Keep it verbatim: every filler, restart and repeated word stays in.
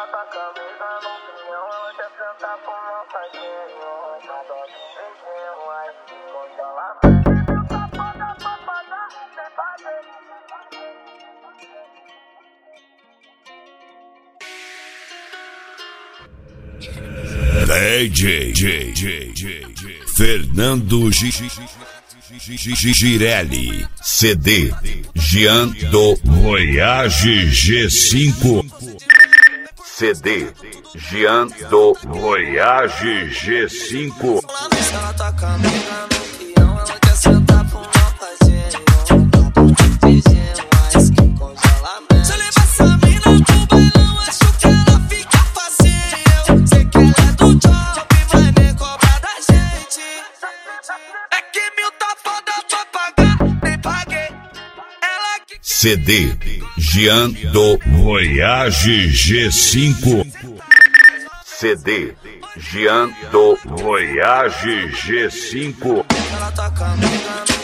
D J Fernando Girelli, C D Jean do Voyage G cinco, C D Jean do Voyage G cinco. C D Jean do Voyage G cinco, C D Jean do Voyage G cinco.